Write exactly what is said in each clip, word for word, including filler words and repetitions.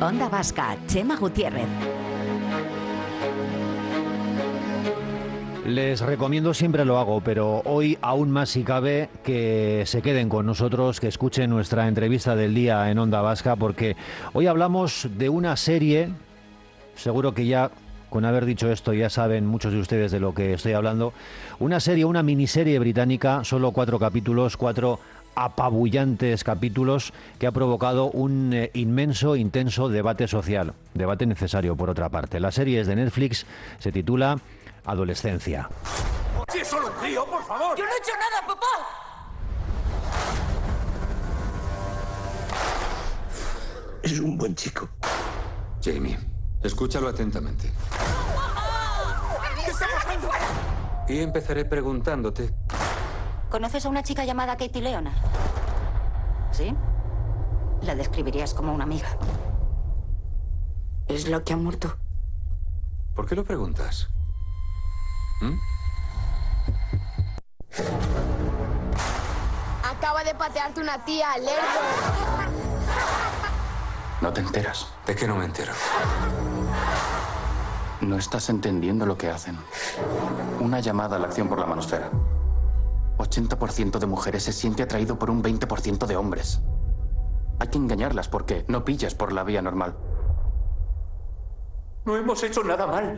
Onda Vasca, Chema Gutiérrez. Les recomiendo, siempre lo hago, pero hoy aún más si cabe, que se queden con nosotros, que escuchen nuestra entrevista del día en Onda Vasca, porque hoy hablamos de una serie, seguro que ya con haber dicho esto ya saben muchos de ustedes de lo que estoy hablando, una serie, una miniserie británica, solo cuatro capítulos, cuatro apabullantes capítulos, que ha provocado un eh, inmenso, intenso debate social, debate necesario por otra parte. La serie es de Netflix, se titula Adolescencia. ¡Si es solo un tío, por favor! ¡Yo no he hecho nada, papá! Es un buen chico. Jamie, escúchalo atentamente. ¿Qué estamos haciendo? Y empezaré preguntándote. ¿Conoces a una chica llamada Katie Leonard? ¿Sí? La describirías como una amiga. Es la que ha muerto. ¿Por qué lo preguntas? ¿Mm? Acaba de patearte una tía, lerdo. No te enteras. ¿De qué no me entero? No estás entendiendo lo que hacen. Una llamada a la acción por la manosfera. ochenta por ciento de mujeres se siente atraído por un veinte por ciento de hombres. Hay que engañarlas porque no pillas por la vía normal. No hemos hecho nada mal.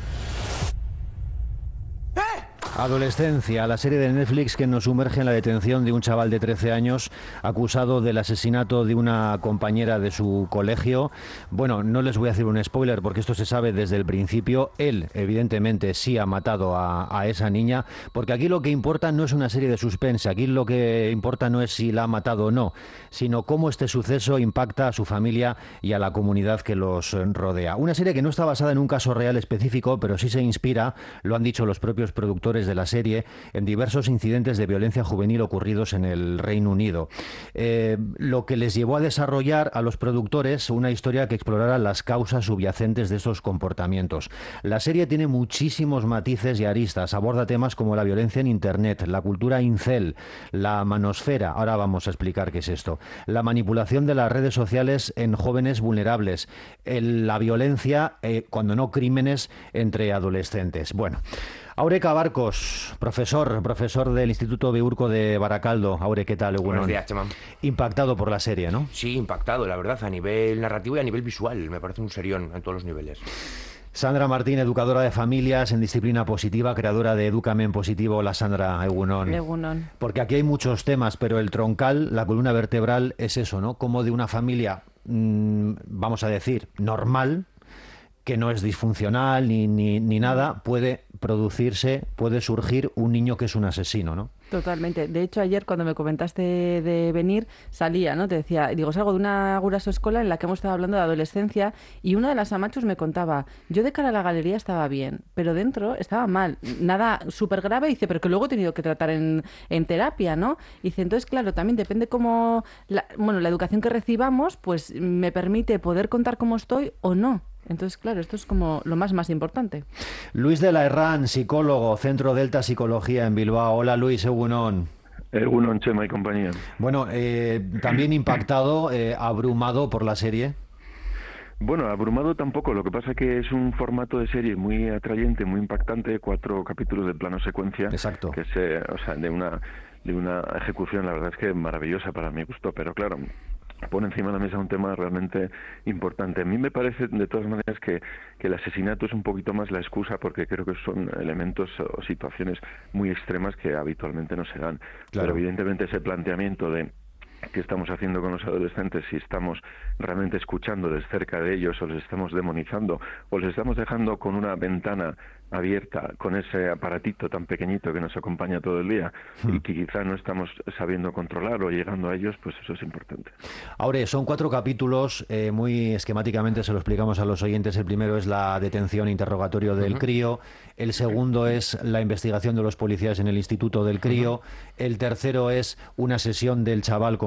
Adolescencia, la serie de Netflix que nos sumerge en la detención de un chaval de trece años acusado del asesinato de una compañera de su colegio. Bueno, no les voy a hacer un spoiler porque esto se sabe desde el principio. Él, evidentemente, sí ha matado a, a esa niña, porque aquí lo que importa no es una serie de suspense, aquí lo que importa no es si la ha matado o no, sino cómo este suceso impacta a su familia y a la comunidad que los rodea. Una serie que no está basada en un caso real específico, pero sí se inspira, lo han dicho los propios productores de la serie, en diversos incidentes de violencia juvenil ocurridos en el Reino Unido. Eh, lo que les llevó a desarrollar a los productores una historia que explorara las causas subyacentes de estos comportamientos. La serie tiene muchísimos matices y aristas, aborda temas como la violencia en Internet, la cultura incel, la manosfera, ahora vamos a explicar qué es esto, la manipulación de las redes sociales en jóvenes vulnerables, el, la violencia, eh, cuando no crímenes, entre adolescentes. Bueno, Aure Cabarcos, profesor, profesor del Instituto Biurco de Baracaldo. Aure, ¿qué tal? Buenos días, Chema. Impactado por la serie, ¿no? Sí, impactado, la verdad, a nivel narrativo y a nivel visual. Me parece un serión en todos los niveles. Sandra Martín, educadora de familias en disciplina positiva, creadora de Edúcame en Positivo. La Sandra, Egunon. Egunon. Porque aquí hay muchos temas, pero el troncal, la columna vertebral es eso, ¿no? Como de una familia, mmm, vamos a decir, normal, que no es disfuncional ni, ni, ni nada, puede producirse, puede surgir un niño que es un asesino, ¿no? Totalmente. De hecho, ayer cuando me comentaste de venir, salía, ¿no? Te decía, digo, salgo de una Guraso escola en la que hemos estado hablando de adolescencia y una de las amachos me contaba, yo de cara a la galería estaba bien, pero dentro estaba mal. Nada súper grave, dice, pero que luego he tenido que tratar en, en terapia, ¿no? Dice, entonces, claro, también depende cómo, la, bueno, la educación que recibamos, pues me permite poder contar cómo estoy o no. Entonces, claro, esto es como lo más más importante. Luis de la Herrán, psicólogo, Centro Delta Psicología en Bilbao. Hola, Luis, Egunon. Egunon, Chema y compañía. Bueno, eh, también impactado, eh, abrumado por la serie. Bueno, abrumado tampoco, lo que pasa que es un formato de serie muy atrayente, muy impactante, cuatro capítulos de plano secuencia. Exacto. Que se, o sea, de una, de una ejecución, la verdad es que maravillosa para mi gusto, pero claro, pone encima de la mesa un tema realmente importante. A mí me parece, de todas maneras, que, que el asesinato es un poquito más la excusa, porque creo que son elementos o situaciones muy extremas que habitualmente no se dan. Claro. Pero evidentemente ese planteamiento de qué estamos haciendo con los adolescentes, si estamos realmente escuchándoles cerca de ellos o les estamos demonizando o les estamos dejando con una ventana abierta con ese aparatito tan pequeñito que nos acompaña todo el día y que quizá no estamos sabiendo controlar o llegando a ellos, pues eso es importante. Ahora, son cuatro capítulos, eh, muy esquemáticamente se lo explicamos a los oyentes. El primero es la detención e interrogatorio del uh-huh. crío, el segundo es la investigación de los policías en el instituto del crío, uh-huh. el tercero es una sesión del chaval con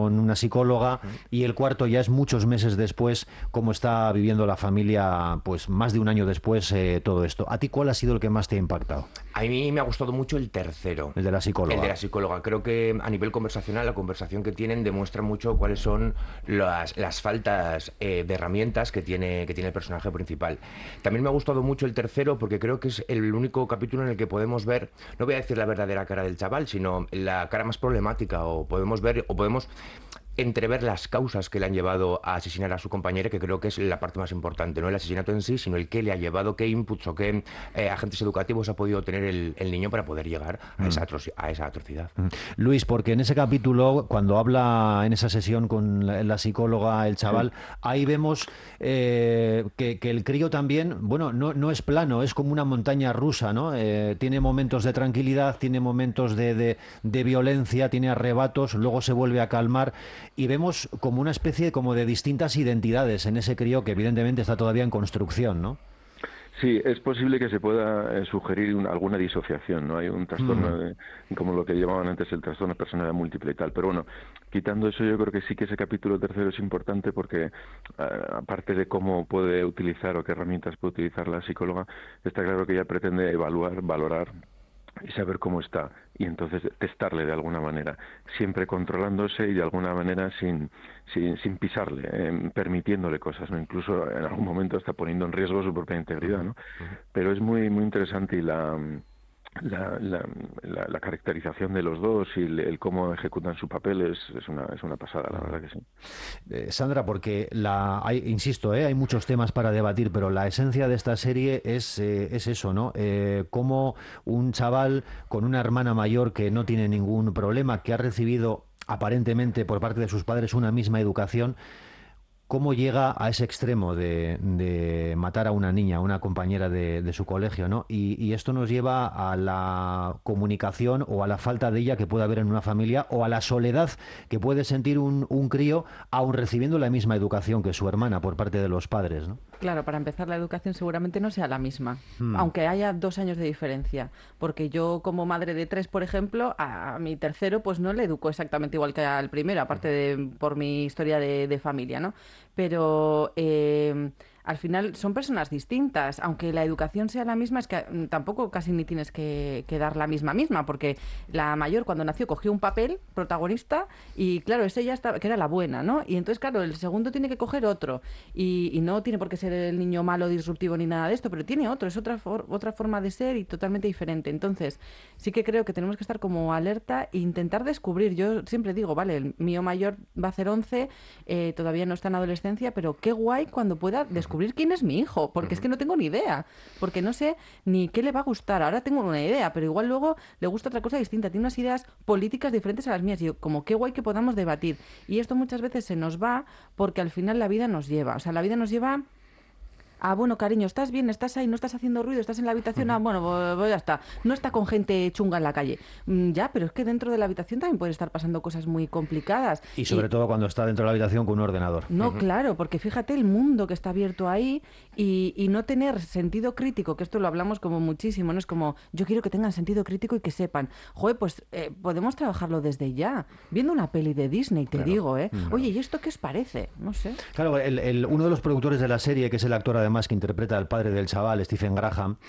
con una psicóloga, y el cuarto ya es muchos meses después, cómo está viviendo la familia, pues más de un año después, eh, todo esto. ¿A ti cuál ha sido el que más te ha impactado? A mí me ha gustado mucho el tercero. El de la psicóloga. El de la psicóloga. Creo que a nivel conversacional, la conversación que tienen demuestra mucho cuáles son las, las faltas eh, de herramientas que tiene, que tiene el personaje principal. También me ha gustado mucho el tercero porque creo que es el único capítulo en el que podemos ver, no voy a decir la verdadera cara del chaval, sino la cara más problemática, o podemos ver, o podemos entrever las causas que le han llevado a asesinar a su compañera, que creo que es la parte más importante, no el asesinato en sí, sino el qué le ha llevado, qué inputs o qué eh, agentes educativos ha podido tener el, el niño para poder llegar a, mm. esa, atroci- a esa atrocidad. Mm. Luis, porque en ese capítulo, cuando habla en esa sesión con la, la psicóloga, el chaval, sí. ahí vemos eh, que, que el crío también, bueno, no, no es plano, es como una montaña rusa, ¿no? Eh, tiene momentos de tranquilidad, tiene momentos de, de, de violencia, tiene arrebatos, luego se vuelve a calmar. Y vemos como una especie como de distintas identidades en ese crío que evidentemente está todavía en construcción, ¿no? Sí, es posible que se pueda eh, sugerir una, alguna disociación, ¿no? Hay un trastorno, mm. de, como lo que llamaban antes el trastorno de personalidad múltiple y tal. Pero bueno, quitando eso, yo creo que sí que ese capítulo tercero es importante porque, eh, aparte de cómo puede utilizar o qué herramientas puede utilizar la psicóloga, está claro que ella pretende evaluar, valorar y saber cómo está, y entonces testarle de alguna manera, siempre controlándose y de alguna manera sin sin, sin pisarle, eh, permitiéndole cosas, ¿no? Incluso en algún momento está poniendo en riesgo su propia integridad, ¿no? Pero es muy muy interesante y la La, la, la, la caracterización de los dos y el, el cómo ejecutan su papel es, es, una, es una pasada, la verdad que sí. Eh, Sandra, porque la, hay, insisto, eh, hay muchos temas para debatir, pero la esencia de esta serie es, eh, es eso, ¿no? Eh, cómo un chaval con una hermana mayor que no tiene ningún problema, que ha recibido aparentemente por parte de sus padres una misma educación, ¿cómo llega a ese extremo de, de matar a una niña, a una compañera de, de su colegio, ¿no? Y, y esto nos lleva a la comunicación o a la falta de ella que puede haber en una familia, o a la soledad que puede sentir un, un crío aun recibiendo la misma educación que su hermana por parte de los padres, ¿no? Claro, para empezar, la educación seguramente no sea la misma, hmm. aunque haya dos años de diferencia, porque yo como madre de tres, por ejemplo, a mi tercero pues no le educo exactamente igual que al primero, aparte de por mi historia de, de familia, ¿no? Pero eh, al final son personas distintas, aunque la educación sea la misma, es que tampoco casi ni tienes que, que dar la misma misma, porque la mayor cuando nació cogió un papel protagonista y claro, ese ya estaba, que era la buena, ¿no? Y entonces claro, el segundo tiene que coger otro y, y no tiene por qué ser el niño malo, disruptivo ni nada de esto, pero tiene otro, es otra, for, otra forma de ser y totalmente diferente. Entonces sí que creo que tenemos que estar como alerta e intentar descubrir. Yo siempre digo, vale, el mío mayor va a hacer once, eh, todavía no está en adolescencia, pero qué guay cuando pueda descubrir quién es mi hijo, porque es que no tengo ni idea, porque no sé ni qué le va a gustar. Ahora tengo una idea, pero igual luego le gusta otra cosa distinta, tiene unas ideas políticas diferentes a las mías, y yo, como qué guay que podamos debatir. Y esto muchas veces se nos va porque al final la vida nos lleva, o sea, la vida nos lleva ah, bueno, cariño, ¿estás bien? ¿Estás ahí? ¿No estás haciendo ruido? ¿Estás en la habitación? Ah, bueno, pues ya está. No está con gente chunga en la calle. Mm, ya, pero es que dentro de la habitación también pueden estar pasando cosas muy complicadas. Y sobre y... todo cuando está dentro de la habitación con un ordenador. No, uh-huh. claro, porque fíjate el mundo que está abierto ahí y, y no tener sentido crítico, que esto lo hablamos como muchísimo, ¿no? Es como, yo quiero que tengan sentido crítico y que sepan. Joder, pues eh, podemos trabajarlo desde ya. Viendo una peli de Disney, te claro. digo, ¿eh? Uh-huh. Oye, ¿y esto qué os parece? No sé. Claro, el, el, uno de los productores de la serie, que es el actor además que interpreta al padre del chaval, Stephen Graham,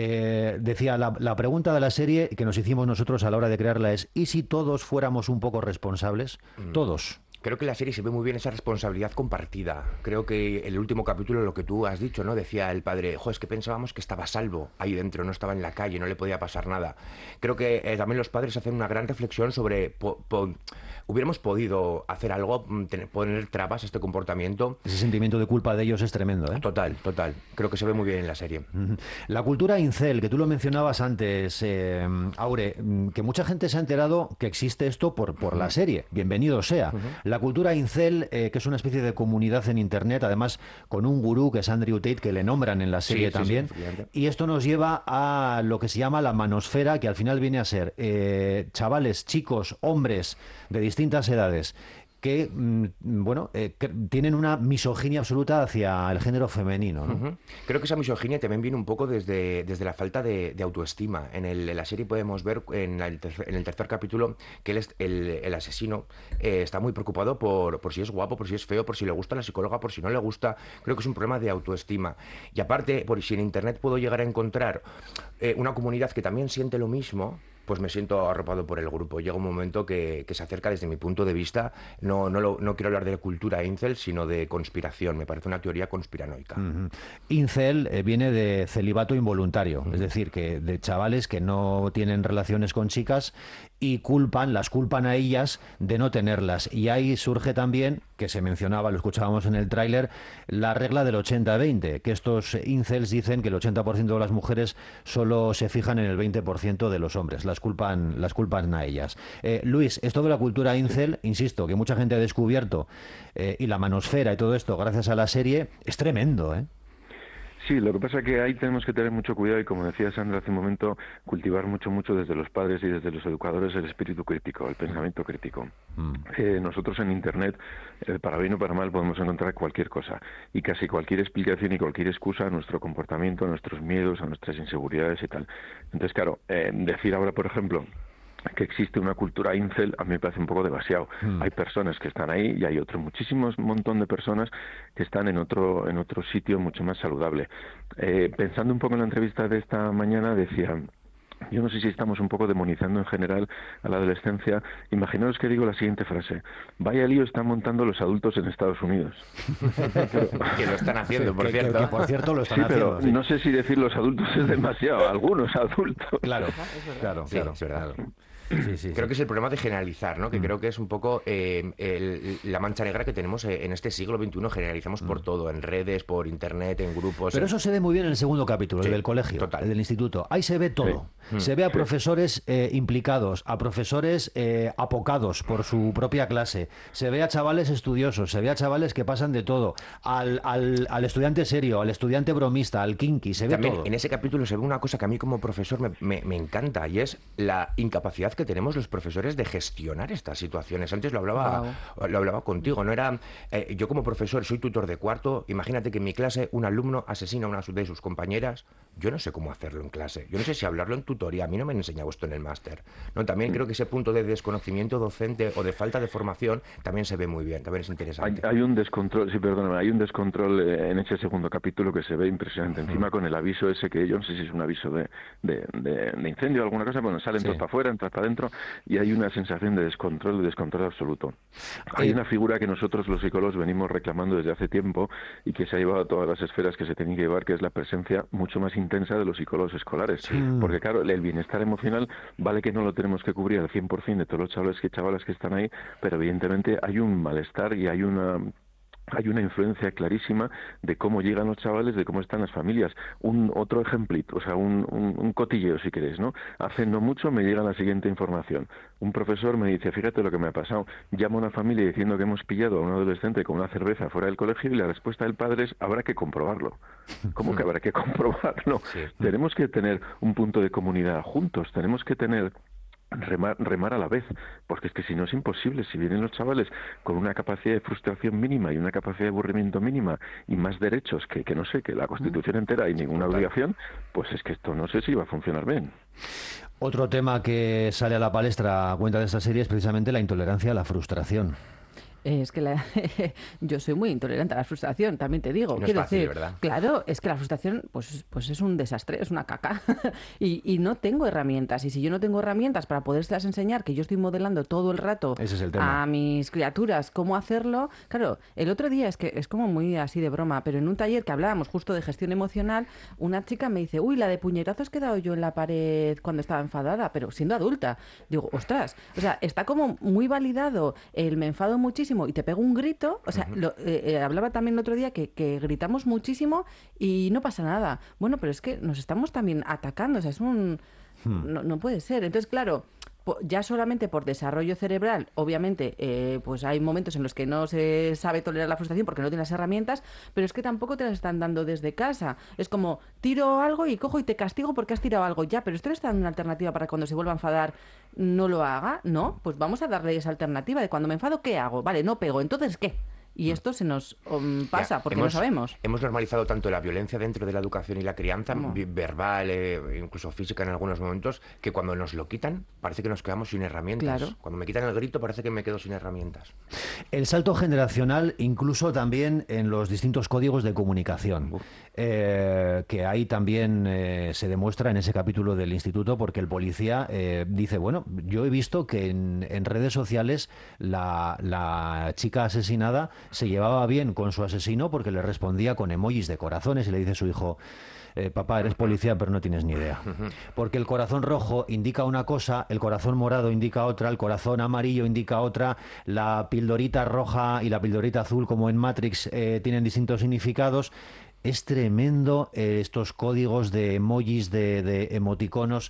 eh, decía, la, la pregunta de la serie que nos hicimos nosotros a la hora de crearla es, ¿y si todos fuéramos un poco responsables? Mm. Todos. Creo que en la serie se ve muy bien esa responsabilidad compartida. Creo que el último capítulo, lo que tú has dicho, ¿no? Decía el padre, jo, es que pensábamos que estaba a salvo ahí dentro, no estaba en la calle, no le podía pasar nada. Creo que eh, también los padres hacen una gran reflexión sobre... Po, po, hubiéramos podido hacer algo, tener, poner trabas a este comportamiento. Ese sentimiento de culpa de ellos es tremendo, ¿eh? Total, total. Creo que se ve muy bien en la serie. La cultura incel, que tú lo mencionabas antes, eh, Aure, que mucha gente se ha enterado que existe esto por, por la serie. Bienvenido sea. Uh-huh. La cultura incel, eh, que es una especie de comunidad en Internet, además con un gurú que es Andrew Tate, que le nombran en la serie sí, también. Sí, sí, y esto nos lleva a lo que se llama la manosfera, que al final viene a ser eh, chavales, chicos, hombres de distintas edades que, bueno, eh, que tienen una misoginia absoluta hacia el género femenino, ¿no? Uh-huh. Creo que esa misoginia también viene un poco desde, desde la falta de, de autoestima. En, el, en la serie podemos ver en, la, el, tercer, en el tercer capítulo que él es, el, el asesino eh, está muy preocupado por, por si es guapo, por si es feo, por si le gusta la psicóloga, por si no le gusta. Creo que es un problema de autoestima. Y aparte, por si en Internet puedo llegar a encontrar eh, una comunidad que también siente lo mismo, pues me siento arropado por el grupo. Llega un momento que, que se acerca desde mi punto de vista, no, no, lo, no quiero hablar de cultura incel, sino de conspiración. Me parece una teoría conspiranoica. Uh-huh. Incel eh, viene de celibato involuntario, uh-huh. es decir, que de chavales que no tienen relaciones con chicas y culpan, las culpan a ellas de no tenerlas. Y ahí surge también, que se mencionaba, lo escuchábamos en el tráiler, la regla del ochenta veinte, que estos incels dicen que el ochenta por ciento de las mujeres solo se fijan en el veinte por ciento de los hombres. Las culpan, las culpan a ellas. Eh, Luis, esto de la cultura incel, insisto, que mucha gente ha descubierto, eh, y la manosfera y todo esto gracias a la serie, es tremendo, ¿eh? Sí, lo que pasa es que ahí tenemos que tener mucho cuidado y, como decía Sandra hace un momento, cultivar mucho, mucho desde los padres y desde los educadores el espíritu crítico, el pensamiento crítico. Mm. Eh, nosotros en Internet, eh, para bien o para mal, podemos encontrar cualquier cosa y casi cualquier explicación y cualquier excusa a nuestro comportamiento, a nuestros miedos, a nuestras inseguridades y tal. Entonces, claro, eh, decir ahora, por ejemplo, que existe una cultura incel, a mí me parece un poco demasiado. Mm. Hay personas que están ahí y hay otro muchísimos montón de personas que están en otro en otro sitio mucho más saludable. Eh, pensando un poco en la entrevista de esta mañana, decía, yo no sé si estamos un poco demonizando en general a la adolescencia. Imaginaos que digo la siguiente frase: vaya lío están montando los adultos en Estados Unidos. Pero, que lo están haciendo, por que, cierto. Que, que por cierto lo están sí, haciendo. Pero sí. no sé si decir los adultos es demasiado, algunos adultos. Claro, claro, sí, claro. Es verdad. Claro. Sí, sí, creo sí. que es el problema de generalizar, ¿no? Que mm. creo que es un poco eh, el, la mancha negra que tenemos en este siglo veintiuno. Generalizamos mm. por todo, en redes, por internet, en grupos. Pero en... eso se ve muy bien en el segundo capítulo, sí, el del colegio, total. El del instituto. Ahí se ve todo. Sí. Se ve a profesores eh, implicados, a profesores eh, apocados por su propia clase. Se ve a chavales estudiosos, se ve a chavales que pasan de todo. Al, al, al estudiante serio, al estudiante bromista, al kinky, se ve También todo. En ese capítulo se ve una cosa que a mí como profesor me, me, me encanta, y es la incapacidad que tenemos los profesores de gestionar estas situaciones. Antes lo hablaba, wow. lo hablaba contigo, no era eh, yo como profesor soy tutor de cuarto, imagínate que en mi clase un alumno asesina a una de sus compañeras, yo no sé cómo hacerlo en clase, yo no sé si hablarlo en tutoría, a mí no me han enseñado esto en el máster. No, también creo que ese punto de desconocimiento docente o de falta de formación también se ve muy bien, también es interesante. Hay, hay un descontrol, sí, perdóname, hay un descontrol eh, en ese segundo capítulo que se ve impresionante, encima uh-huh. con el aviso ese que yo no sé si es un aviso de, de, de, de incendio o alguna cosa, bueno, salen sí. todos para afuera, entran para adentro, y hay una sensación de descontrol, de descontrol absoluto. Hay una figura que nosotros los psicólogos venimos reclamando desde hace tiempo y que se ha llevado a todas las esferas que se tienen que llevar, que es la presencia mucho más intensa de los psicólogos escolares. Sí. Porque claro, el bienestar emocional vale que no lo tenemos que cubrir al cien por ciento de todos los chavales y chavalas que están ahí, pero evidentemente hay un malestar y hay una... hay una influencia clarísima de cómo llegan los chavales, de cómo están las familias. Un otro ejemplito, o sea, un, un, un cotilleo, si queréis, ¿no? Hace no mucho me llega la siguiente información. Un profesor me dice, fíjate lo que me ha pasado. Llamo a una familia diciendo que hemos pillado a un adolescente con una cerveza fuera del colegio y la respuesta del padre es, habrá que comprobarlo. ¿Cómo que habrá que comprobarlo? Sí. Tenemos que tener un punto de comunidad juntos, tenemos que tener... Remar, remar a la vez, porque es que si no es imposible. Si vienen los chavales con una capacidad de frustración mínima y una capacidad de aburrimiento mínima y más derechos que, que no sé, que la Constitución entera y ninguna obligación, pues es que esto no sé si va a funcionar bien. Otro tema que sale a la palestra a cuenta de esta serie es precisamente la intolerancia a la frustración. Es que la, yo soy muy intolerante a la frustración, también te digo. No Quiero es fácil, decir, ¿verdad? Claro, es que la frustración pues, pues es un desastre, es una caca. y, y no tengo herramientas. Y si yo no tengo herramientas para podérselas enseñar, que yo estoy modelando todo el rato Ese es el tema. a mis criaturas cómo hacerlo. Claro, el otro día es que es como muy así de broma, pero en un taller que hablábamos justo de gestión emocional, una chica me dice, uy, la de puñetazos que he dado yo en la pared cuando estaba enfadada, pero siendo adulta. Digo, ostras, o sea, está como muy validado el me enfado muchísimo y te pego un grito, o sea, uh-huh. lo, eh, eh, hablaba también el otro día que, que gritamos muchísimo y no pasa nada. Bueno, pero es que nos estamos también atacando, o sea, es un... Hmm. No, no puede ser. Entonces, claro, ya solamente por desarrollo cerebral, obviamente, eh, pues hay momentos en los que no se sabe tolerar la frustración porque no tiene las herramientas, pero es que tampoco te las están dando desde casa. Es como, tiro algo y cojo y te castigo porque has tirado algo. Ya, pero esto le está dando una alternativa para cuando se vuelva a enfadar no lo haga, ¿no? Pues vamos a darle esa alternativa de cuando me enfado, ¿qué hago? Vale, no pego, ¿entonces qué? Y esto se nos um, pasa, ya, porque hemos, no sabemos. Hemos normalizado tanto la violencia dentro de la educación y la crianza, vi- verbal, eh, incluso física en algunos momentos, que cuando nos lo quitan, parece que nos quedamos sin herramientas. Claro. Cuando me quitan el grito, parece que me quedo sin herramientas. El salto generacional, incluso también en los distintos códigos de comunicación, eh, que ahí también eh, se demuestra en ese capítulo del instituto, porque el policía eh, dice, bueno, yo he visto que en, en redes sociales la, la chica asesinada se llevaba bien con su asesino porque le respondía con emojis de corazones y le dice a su hijo, eh, papá, eres policía pero no tienes ni idea. Porque el corazón rojo indica una cosa, el corazón morado indica otra, el corazón amarillo indica otra, la pildorita roja y la pildorita azul, como en Matrix, eh, tienen distintos significados. Es tremendo eh, estos códigos de emojis, de, de emoticonos,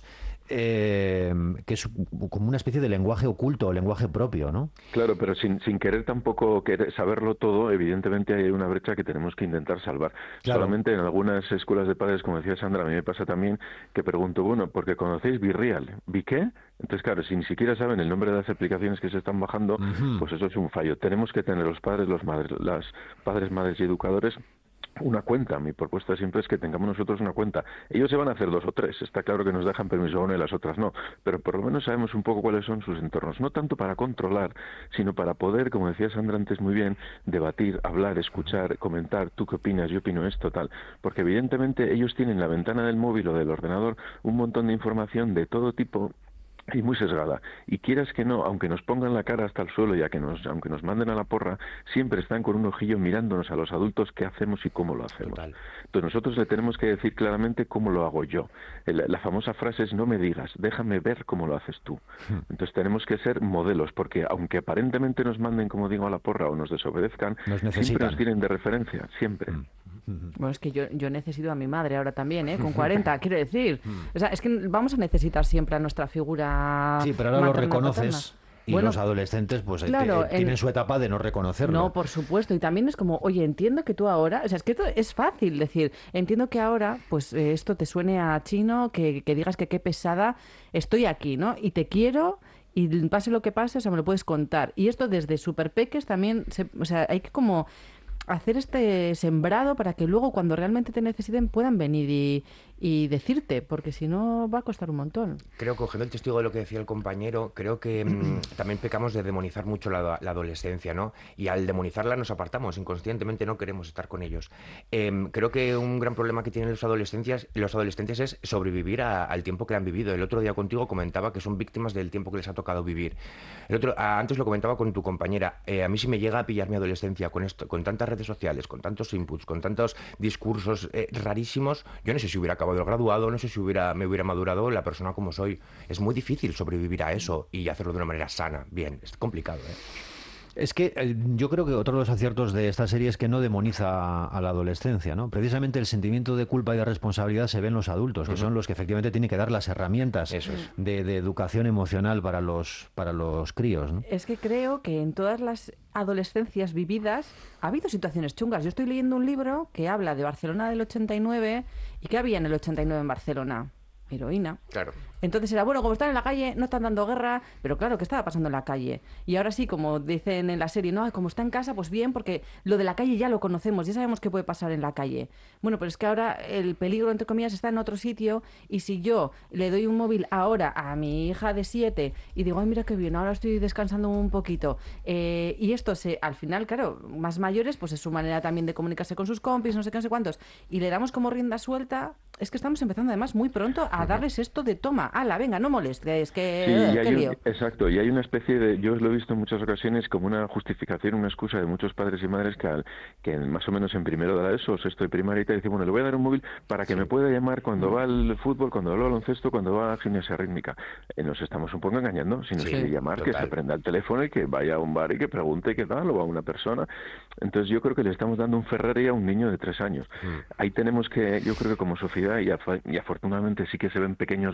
eh, que es como una especie de lenguaje oculto, lenguaje propio, ¿no? Claro, pero sin, sin querer tampoco querer saberlo todo, evidentemente hay una brecha que tenemos que intentar salvar. Claro. Solamente en algunas escuelas de padres, como decía Sandra, a mí me pasa también que pregunto, bueno, porque conocéis Virreal, ¿vi qué? Entonces, claro, si ni siquiera saben el nombre de las aplicaciones que se están bajando, uh-huh. pues eso es un fallo. Tenemos que tener los padres, los madres, las padres, madres y educadores una cuenta. Mi propuesta siempre es que tengamos nosotros una cuenta. Ellos se van a hacer dos o tres, está claro que nos dejan permiso a una y las otras no, pero por lo menos sabemos un poco cuáles son sus entornos, no tanto para controlar, sino para poder, como decía Sandra antes muy bien, debatir, hablar, escuchar, comentar, tú qué opinas, yo opino esto, tal, porque evidentemente ellos tienen en la ventana del móvil o del ordenador un montón de información de todo tipo y muy sesgada, y quieras que no, aunque nos pongan la cara hasta el suelo y a que nos, aunque nos manden a la porra, siempre están con un ojillo mirándonos a los adultos qué hacemos y cómo lo hacemos. Total. Entonces nosotros le tenemos que decir claramente cómo lo hago yo. El, la famosa frase es no me digas, déjame ver cómo lo haces tú. Entonces tenemos que ser modelos, porque aunque aparentemente nos manden, como digo, a la porra o nos desobedezcan, nos siempre nos tienen de referencia, siempre. Mm. Bueno, es que yo, yo necesito a mi madre ahora también, ¿eh? Con cuarenta, quiero decir. O sea, es que vamos a necesitar siempre a nuestra figura. Sí, pero ahora lo reconoces. Paterna. Y bueno, los adolescentes pues claro, eh, tienen en... su etapa de no reconocerlo. No, por supuesto. Y también es como, oye, entiendo que tú ahora... O sea, es que esto es fácil decir, entiendo que ahora pues eh, esto te suene a chino, que, que digas que qué pesada, estoy aquí, ¿no? Y te quiero... Y pase lo que pase, o sea, me lo puedes contar. Y esto desde super peques también... Se, o sea, hay que como... hacer este sembrado para que luego cuando realmente te necesiten puedan venir y, y decirte, porque si no va a costar un montón. Creo, cogiendo el testigo de lo que decía el compañero, creo que mmm, también pecamos de demonizar mucho la, la adolescencia, ¿no? Y al demonizarla nos apartamos, inconscientemente no queremos estar con ellos. Eh, creo que un gran problema que tienen los adolescentes, los adolescentes es sobrevivir a, al tiempo que han vivido. El otro día contigo comentaba que son víctimas del tiempo que les ha tocado vivir. El otro, antes lo comentaba con tu compañera, eh, a mí sí me llega a pillar mi adolescencia con esto, con tantas redes sociales, con tantos inputs, con tantos discursos eh, rarísimos. Yo no sé si hubiera acabado el graduado, no sé si hubiera, me hubiera madurado la persona como soy. Es muy difícil sobrevivir a eso y hacerlo de una manera sana. Bien, es complicado, ¿eh? Es que eh, yo creo que otro de los aciertos de esta serie es que no demoniza a, a la adolescencia, ¿no? Precisamente el sentimiento de culpa y de responsabilidad se ve en los adultos, que uh-huh. son los que efectivamente tienen que dar las herramientas Eso es. de, de educación emocional para los, para los críos, ¿no? Es que creo que en todas las adolescencias vividas ha habido situaciones chungas. Yo estoy leyendo un libro que habla de Barcelona del ochenta y nueve y ¿qué había en el ochenta y nueve en Barcelona? Heroína. Claro. Entonces era, bueno, como están en la calle, no están dando guerra, pero claro, ¿qué estaba pasando en la calle? Y ahora sí, como dicen en la serie, no, como está en casa, pues bien, porque lo de la calle ya lo conocemos, ya sabemos qué puede pasar en la calle. Bueno, pero es que ahora el peligro, entre comillas, está en otro sitio, y si yo le doy un móvil ahora a mi hija de siete y digo, ay, mira qué bien, ahora estoy descansando un poquito, eh, y esto se, al final, claro, más mayores, pues es su manera también de comunicarse con sus compis, no sé qué, no sé cuántos, y le damos como rienda suelta, es que estamos empezando además muy pronto a darles esto de toma, ala, venga, no molestes, que sí, eh, y hay qué lío. Un, exacto, y hay una especie de, yo lo he visto en muchas ocasiones como una justificación, una excusa de muchos padres y madres que, al, que más o menos en primero de la ESO, sexto de primaria, y te dicen, bueno, le voy a dar un móvil para que sí. me pueda llamar cuando va al fútbol, cuando va al baloncesto, cuando va a la gimnasia rítmica. Eh, nos estamos un poco engañando, si nos sí, quiere llamar, total. que se prenda el teléfono y que vaya a un bar y que pregunte qué tal, o a una persona. Entonces yo creo que le estamos dando un Ferrari a un niño de tres años. Mm. Ahí tenemos que, yo creo que como sociedad, y, af y afortunadamente sí que se ven pequeños brotes verdes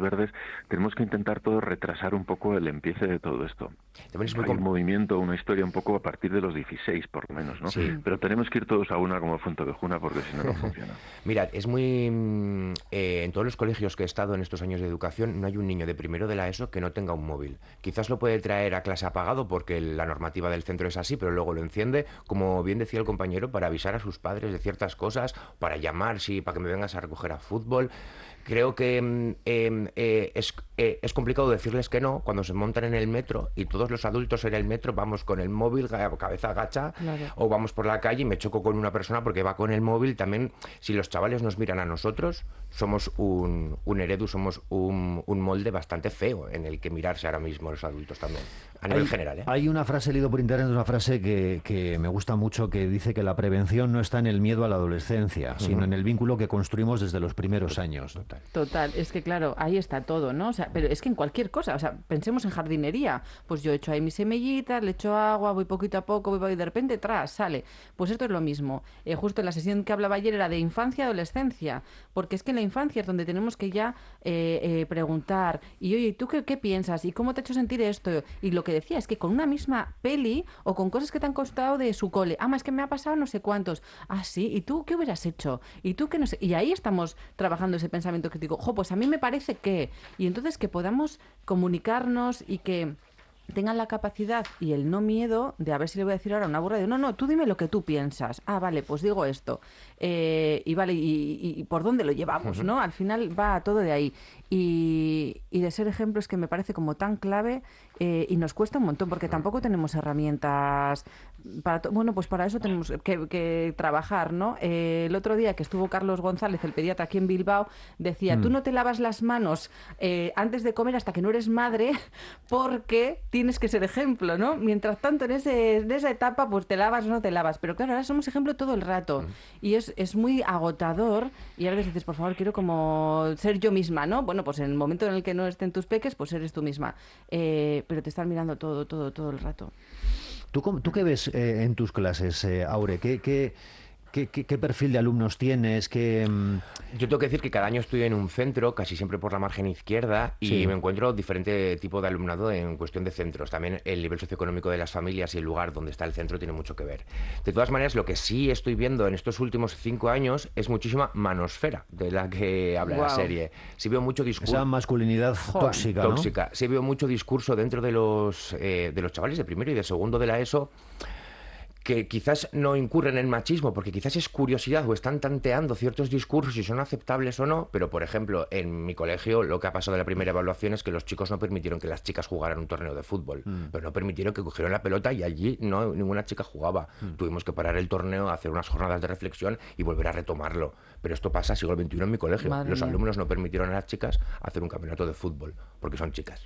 verdes, tenemos que intentar todo retrasar un poco el empiece de todo esto. Es muy Hay un movimiento, una historia un poco a partir de los dieciséis, por lo menos, ¿no? Sí. Pero tenemos que ir todos a una como Fuentovejuna, porque si no, no funciona. Mira, es muy... Eh, en todos los colegios que he estado en estos años de educación, no hay un niño de primero de la ESO que no tenga un móvil. Quizás lo puede traer a clase apagado porque la normativa del centro es así, pero luego lo enciende, como bien decía el compañero, para avisar a sus padres de ciertas cosas, para llamar, sí, para que me vengas a recoger a fútbol. Creo que eh, eh, es, eh, es complicado decirles que no cuando se montan en el metro y todos los adultos en el metro vamos con el móvil, cabeza agacha, claro. O vamos por la calle y me choco con una persona porque va con el móvil. También, si los chavales nos miran a nosotros, somos un, un heredo, somos un, un molde bastante feo en el que mirarse ahora mismo los adultos también, a nivel hay, general. ¿eh? Hay una frase, leído por internet, una frase que, que me gusta mucho, que dice que la prevención no está en el miedo a la adolescencia, uh-huh. sino en el vínculo que construimos desde los primeros años. Total. Total, es que claro, ahí está todo, ¿no? O sea, pero es que en cualquier cosa, o sea, pensemos en jardinería, pues yo echo ahí mis semillitas, le echo agua, voy poquito a poco, voy, voy de repente, tras, sale. Pues esto es lo mismo. Eh, justo en la sesión que hablaba ayer era de infancia y adolescencia, porque es que en la infancia es donde tenemos que ya eh, eh, preguntar, y oye, ¿tú qué, qué piensas? ¿Y cómo te ha hecho sentir esto? Y lo que decía es que con una misma peli o con cosas que te han costado de su cole, ah, más que me ha pasado no sé cuántos, ah, sí, ¿y tú qué hubieras hecho? ¿Y tú qué no sé? Y ahí estamos trabajando ese pensamiento crítico. Jo, pues a mí me parece que... Y entonces que podamos comunicarnos y que tengan la capacidad y el no miedo de a ver si le voy a decir ahora una burra de no, no, tú dime lo que tú piensas. Ah, vale, pues digo esto. Eh, y vale, y, y por dónde lo llevamos, ¿no? Al final va todo de ahí. Y, y de ser ejemplos que me parece como tan clave eh, y nos cuesta un montón porque tampoco tenemos herramientas para to- bueno, pues para eso tenemos que, que trabajar, ¿no? Eh, el otro día que estuvo Carlos González, el pediatra aquí en Bilbao, decía, mm. tú no te lavas las manos eh, antes de comer hasta que no eres madre porque tienes que ser ejemplo, ¿no? Mientras tanto en, ese, en esa etapa pues te lavas o no te lavas, pero claro, ahora somos ejemplo todo el rato mm. y es, es muy agotador y a veces dices, por favor, quiero como ser yo misma, ¿no? Bueno, pues en el momento en el que no estén tus peques, pues eres tú misma. Eh, pero te están mirando todo, todo, todo el rato. ¿Tú, cómo, tú qué ves eh, en tus clases, eh, Aure? ¿Qué, qué, qué, qué, ¿Qué perfil de alumnos tienes? ¿Qué, um... Yo tengo que decir que cada año estoy en un centro, casi siempre por la margen izquierda, y sí. me encuentro diferente tipo de alumnado en cuestión de centros. También el nivel socioeconómico de las familias y el lugar donde está el centro tiene mucho que ver. De todas maneras, lo que sí estoy viendo en estos últimos cinco años es muchísima manosfera, de la que habla wow. la serie. Sí veo mucho discurso... Esa masculinidad tóxica, ¿no? Tóxica. Sí veo mucho discurso dentro de los, eh, de los chavales de primero y de segundo de la ESO, que quizás no incurren en machismo, porque quizás es curiosidad o están tanteando ciertos discursos si son aceptables o no, pero por ejemplo, en mi colegio lo que ha pasado en la primera evaluación es que los chicos no permitieron que las chicas jugaran un torneo de fútbol, mm. pero no permitieron que cogieran la pelota y allí no ninguna chica jugaba. Mm. Tuvimos que parar el torneo, hacer unas jornadas de reflexión y volver a retomarlo. Pero esto pasa siglo veintiuno en mi colegio. Madre los mía. Alumnos no permitieron a las chicas hacer un campeonato de fútbol, porque son chicas.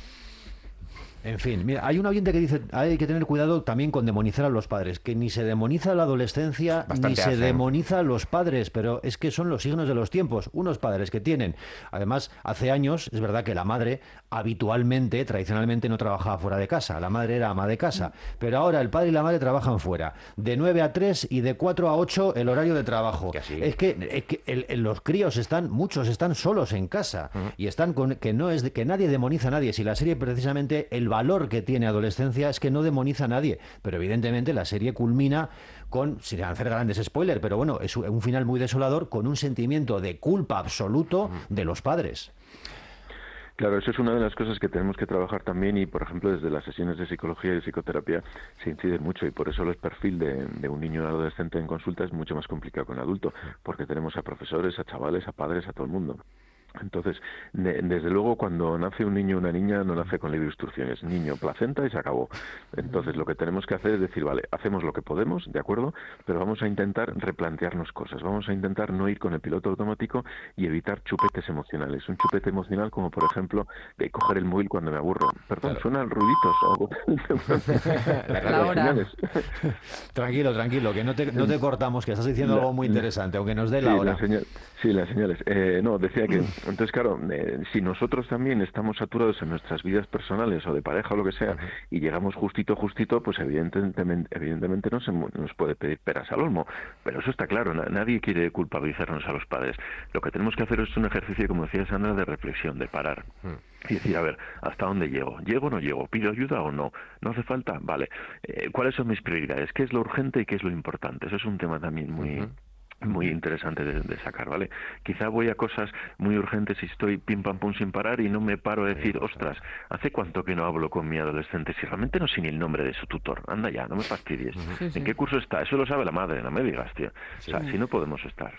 En fin, mira, hay un oyente que dice hay que tener cuidado también con demonizar a los padres, que ni se demoniza la adolescencia Bastante ni se hacen. demoniza a los padres, pero es que son los signos de los tiempos. Unos padres que tienen, además, hace años, es verdad que la madre habitualmente, tradicionalmente no trabajaba fuera de casa, la madre era ama de casa, pero ahora el padre y la madre trabajan fuera, de nueve a tres y de cuatro a ocho el horario de trabajo. Que es que, es que el, el, los críos están, muchos están solos en casa uh-huh. y están con que no es de, que nadie demoniza a nadie. Si la serie precisamente el valor que tiene Adolescencia es que no demoniza a nadie, pero evidentemente la serie culmina con, sin hacer grandes spoilers, pero bueno, es un final muy desolador, con un sentimiento de culpa absoluto de los padres. Claro, eso es una de las cosas que tenemos que trabajar también y, por ejemplo, desde las sesiones de psicología y de psicoterapia se incide mucho y por eso el perfil de, de un niño adolescente en consulta es mucho más complicado que un adulto, porque tenemos a profesores, a chavales, a padres, a todo el mundo. Entonces, de, desde luego, cuando nace un niño o una niña, no nace con libro de instrucciones. Niño, placenta y se acabó. Entonces, lo que tenemos que hacer es decir, vale, hacemos lo que podemos, ¿de acuerdo? Pero vamos a intentar replantearnos cosas. Vamos a intentar no ir con el piloto automático y evitar chupetes emocionales. Un chupete emocional como, por ejemplo, de coger el móvil cuando me aburro. Perdón, claro. Suenan ruiditos o algo. La hora. Tranquilo, tranquilo, que no te, no te cortamos, que estás diciendo la, algo muy interesante, aunque nos dé la sí, hora. La señal, sí, las señales. Eh, no, decía que Entonces, claro, eh, si nosotros también estamos saturados en nuestras vidas personales o de pareja o lo que sea, uh-huh. y llegamos justito, justito, pues evidentemente, evidentemente no se nos puede pedir peras al olmo. Pero eso está claro, na- nadie quiere culpabilizarnos a los padres. Lo que tenemos que hacer es un ejercicio, como decía Sandra, de reflexión, de parar. Uh-huh. Y decir, a ver, ¿hasta dónde llego? ¿Llego o no llego? ¿Pido ayuda o no? ¿No hace falta? Vale. Eh, ¿Cuáles son mis prioridades? ¿Qué es lo urgente y qué es lo importante? Eso es un tema también muy... Uh-huh. muy interesante de, de sacar, ¿vale? Quizá voy a cosas muy urgentes y estoy pim pam pum sin parar y no me paro a decir, ostras, ¿hace cuánto que no hablo con mi adolescente? Si realmente no sé ni el nombre de su tutor, anda ya, no me fastidies. Sí, sí. ¿En qué curso está? Eso lo sabe la madre, no me digas, tío. Sí. O sea, si no podemos estar.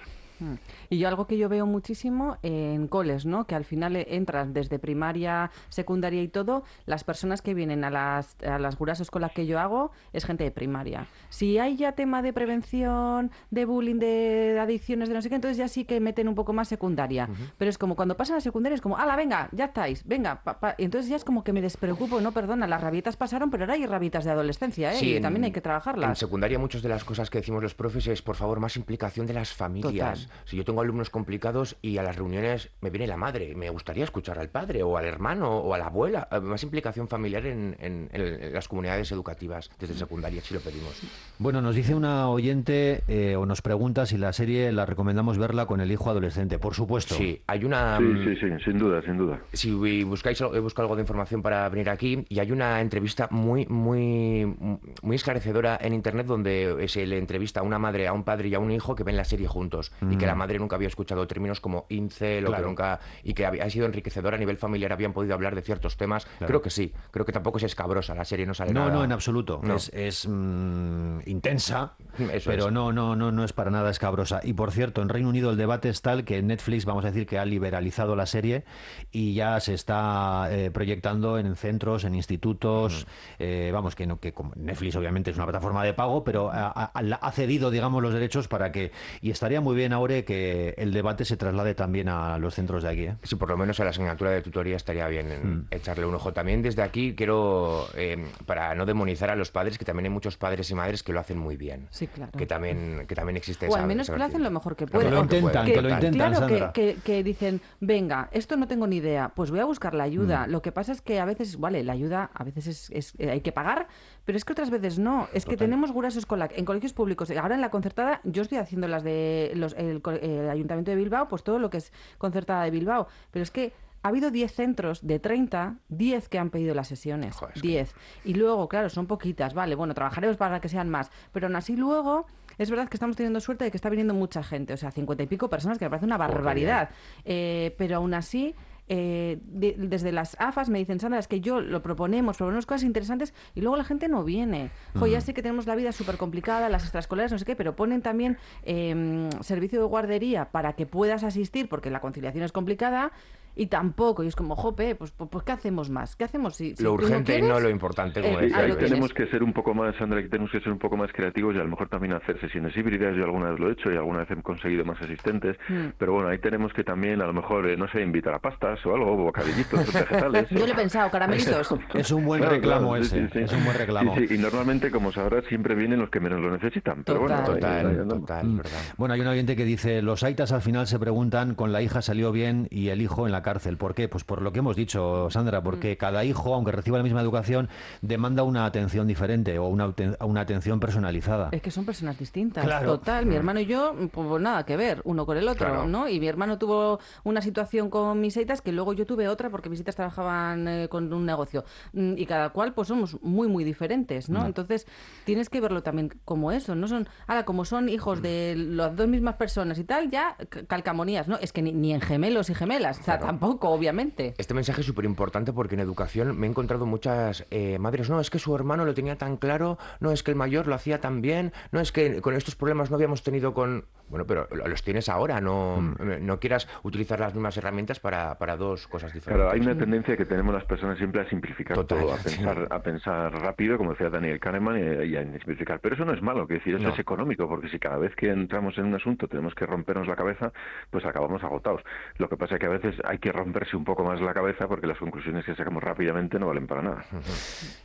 Y yo algo que yo veo muchísimo en coles, ¿no? Que al final entran desde primaria, secundaria y todo, las personas que vienen a las, a las gurasos con las que yo hago es gente de primaria. Si hay ya tema de prevención, de bullying, de adicciones, de no sé qué, entonces ya sí que meten un poco más secundaria. Uh-huh. Pero es como cuando pasan a secundaria es como, ¡hala, venga, ya estáis, venga! Pa, pa. Y entonces ya es como que me despreocupo, no, perdona, las rabietas pasaron, pero ahora hay rabietas de adolescencia, ¿eh? Sí, y en, también hay que trabajarlas. En secundaria muchas de las cosas que decimos los profes es, por favor, más implicación de las familias. Total. Si yo tengo alumnos complicados y a las reuniones me viene la madre, me gustaría escuchar al padre o al hermano o a la abuela, más implicación familiar en, en, en las comunidades educativas desde secundaria, si lo pedimos. Bueno, nos dice una oyente eh, o nos pregunta si la serie la recomendamos verla con el hijo adolescente, por supuesto. Sí, hay una... Sí, sí, sí, sin duda, sin duda. Si buscáis, he buscado algo de información para venir aquí y hay una entrevista muy, muy, muy esclarecedora en internet donde se le entrevista a una madre, a un padre y a un hijo que ven la serie juntos mm. y que la madre nunca había escuchado términos como incel, claro. o que nunca, y que había, ha sido enriquecedor a nivel familiar, habían podido hablar de ciertos temas. Claro. Creo que sí, creo que tampoco es escabrosa, la serie no sale no, nada. No, no, en absoluto. No. Es, es mmm, intensa, Eso pero es. no, no, no, no es para nada escabrosa. Y por cierto, en Reino Unido el debate es tal que Netflix, vamos a decir que ha liberalizado la serie y ya se está eh, proyectando en centros, en institutos, uh-huh. eh, vamos, que, no, que como Netflix obviamente es una plataforma de pago, pero ha, ha, ha cedido, digamos, los derechos para que, y estaría muy bien ahora que el debate se traslade también a los centros de aquí, ¿eh? Sí, por lo menos a la asignatura de tutoría estaría bien en mm. echarle un ojo. También desde aquí quiero, eh, para no demonizar a los padres, que también hay muchos padres y madres que lo hacen muy bien. Sí, claro. Que también, que también existe o esa... al menos que lo hacen lo mejor que pueden. Que lo intentan, que, que lo intentan, claro, Sandra. Que, que, que dicen, venga, esto no tengo ni idea, pues voy a buscar la ayuda. Mm. Lo que pasa es que a veces, vale, la ayuda a veces es, es eh, hay que pagar, pero es que otras veces no. Es Total. Que tenemos gurasos con la, en colegios públicos. Ahora en la concertada, yo estoy haciendo las de los, el, el Ayuntamiento de Bilbao, pues todo lo que es concertada de Bilbao. Pero es que ha habido diez centros de treinta, diez que han pedido las sesiones. Joder, diez. Que... Y luego, claro, son poquitas. Vale, bueno, trabajaremos para que sean más. Pero aún así luego... Es verdad que estamos teniendo suerte de que está viniendo mucha gente. O sea, cincuenta y pico personas, que me parece una barbaridad. Eh, pero aún así... Eh, de, desde las A F As me dicen, Sandra, es que yo lo proponemos, proponemos cosas interesantes y luego la gente no viene. Jo, ya sé que tenemos la vida súper complicada, las extraescolares, no sé qué, pero ponen también eh, servicio de guardería para que puedas asistir porque la conciliación es complicada. Y tampoco, y es como, jope, pues, pues, pues ¿qué hacemos más? ¿Qué hacemos si, si lo urgente no y no lo importante, como eh, decía. Ahí tenemos que ser un poco más, Sandra, que tenemos que ser un poco más creativos y a lo mejor también hacer sesiones híbridas. Yo alguna vez lo he hecho y alguna vez he conseguido más asistentes, mm. pero bueno, ahí tenemos que también, a lo mejor, eh, no sé, invitar a pastas o algo, bocadillitos vegetales. Yo lo he pensado, caramelitos. Es un buen claro, reclamo claro, ese, sí, sí. es un buen reclamo. Sí, sí. Y normalmente, como sabrás, siempre vienen los que menos lo necesitan. Pero total, bueno, total, ahí, ahí, total, mm. verdad. Bueno, hay un oyente que dice, los aitas al final se preguntan, con la hija salió bien y el hijo en la cárcel. ¿Por qué? Pues por lo que hemos dicho, Sandra, porque mm. cada hijo, aunque reciba la misma educación, demanda una atención diferente o una, una atención personalizada. Es que son personas distintas, claro. Total. Mi hermano y yo, pues nada que ver, uno con el otro, claro. ¿no? Y mi hermano tuvo una situación con mis aitas que luego yo tuve otra porque mis aitas trabajaban eh, con un negocio. Y cada cual, pues somos muy, muy diferentes, ¿no? Mm. Entonces, tienes que verlo también como eso, no son, ahora, como son hijos de las dos mismas personas y tal, ya calcamonías, ¿no? Es que ni, ni en gemelos y gemelas, o sea, claro. tampoco, obviamente. Este mensaje es súper importante porque en educación me he encontrado muchas eh, madres, no, es que su hermano lo tenía tan claro, no, es que el mayor lo hacía tan bien, no, es que con estos problemas no habíamos tenido con... Bueno, pero los tienes ahora, no, mm. no quieras utilizar las mismas herramientas para, para dos cosas diferentes. Claro, hay una tendencia que tenemos las personas siempre a simplificar Total, todo, a pensar, sí. a pensar rápido, como decía Daniel Kahneman, y, y a simplificar. Pero eso no es malo, que decir, eso no. es económico, porque si cada vez que entramos en un asunto tenemos que rompernos la cabeza, pues acabamos agotados. Lo que pasa es que a veces hay que romperse un poco más la cabeza porque las conclusiones que sacamos rápidamente no valen para nada. Uh-huh.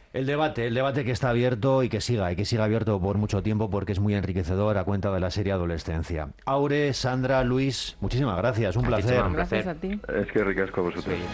El debate, el debate que está abierto y que siga, y que siga abierto por mucho tiempo porque es muy enriquecedor a cuenta de la serie Adolescencia. Aure, Sandra, Luis, muchísimas gracias, un A ti, placer. Chema, un placer. Gracias a ti. Es que ricasco a vosotros. Sí.